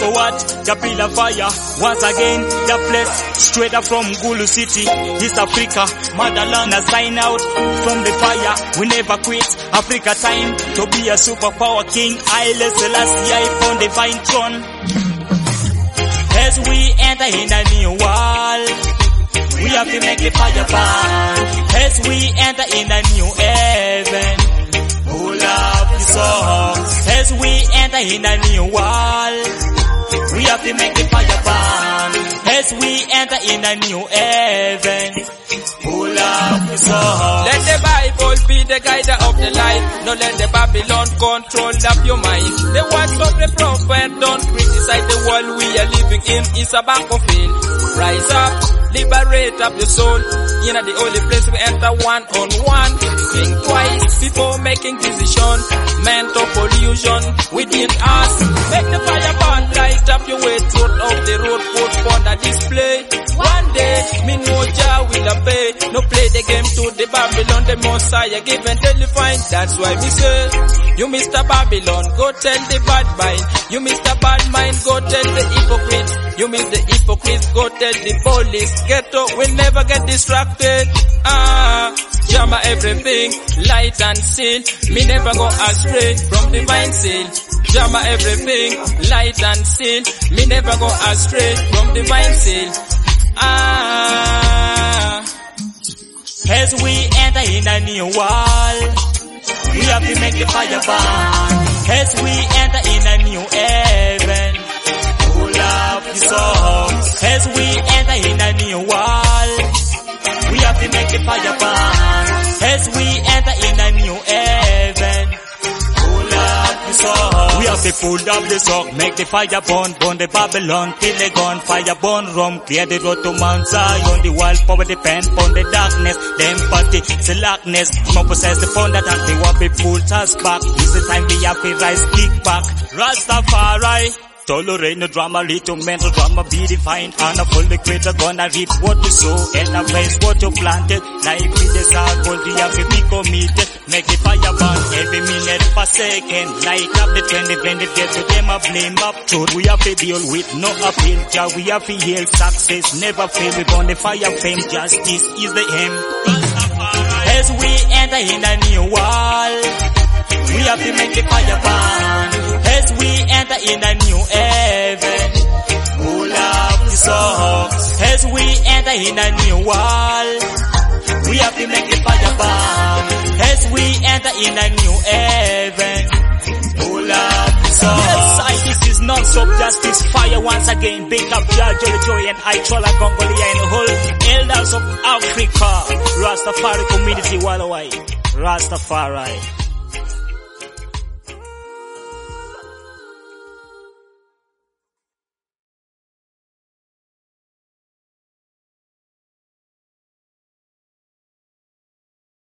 for what? Kapila fire, once again, the place straight up from Gulu City, East Africa, motherland. I sign out from the fire, we never quit. Africa time to be a superpower king. Haile Selassie on the divine throne. As we enter in a new world, we have to make the fire burn. As we enter in a new heaven, who love the soul. As we enter in a new world, we have to make the fire burn. As we enter in a new heaven, who love the soul. Let the Bible be the guide of the life. Don't let the Babylon control up your mind. The words of the prophet, don't criticize the world we are living in. It's a battlefield. Rise up, liberate up your soul. You know the only place we enter one-on-one. Think twice before making decision. Mental pollution within us. Make the fire burn, light up your way. Truth of the road, put on a display. One day, me know Jah will obey. No play the game to the Babylon, the Messiah give and tell you fine. That's why we say, you Mr. Babylon, go tell the bad mind. You Mr. Bad Mind, go tell the hypocrite. You miss the hypocrites, go tell the police. Ghetto will never get distracted. Jama everything, light and seal. Me never go astray from divine seal. Jama everything, light and seal. Me never go astray from divine seal. As we enter in a new world, we have to make the fire burn. As we enter in a new heaven, who love the soul. As we enter in a new world, we have to make the fire burn. As we enter in a new heaven, who love the soul. We have to pull up the sock, make the fire burn, burn the Babylon, till the gun, fire burn rum, clear the road to Mount Zion, the world power depend on the darkness, the empathy, the lackness, come possess the fun that they want to pull us back, it's the time we have to rise, kick back, Rastafari. Tolerate no drama, little mental drama, be defined. And a full creator gonna reap what you sow, and raise what you planted. Life is a circle, we have to be committed. Make the fire burn every minute per second. Light up the trend, when it gets to them a blame up. Truth we have to deal with, no appeal. Jah we have to heal, success never fail. We burn the fire fame, justice is the aim. As we enter in a new world, we have to make the fire burn. As we enter in a new heaven, who love the soul. As we enter in a new world, we have to make the fire burn. As we enter in a new heaven, who love the soul. Yes, this is non-stop justice fire once again. Big up Jah, Joy and I, Chola, Gongolia and the whole elders of Africa. Rastafari community worldwide. Rastafari.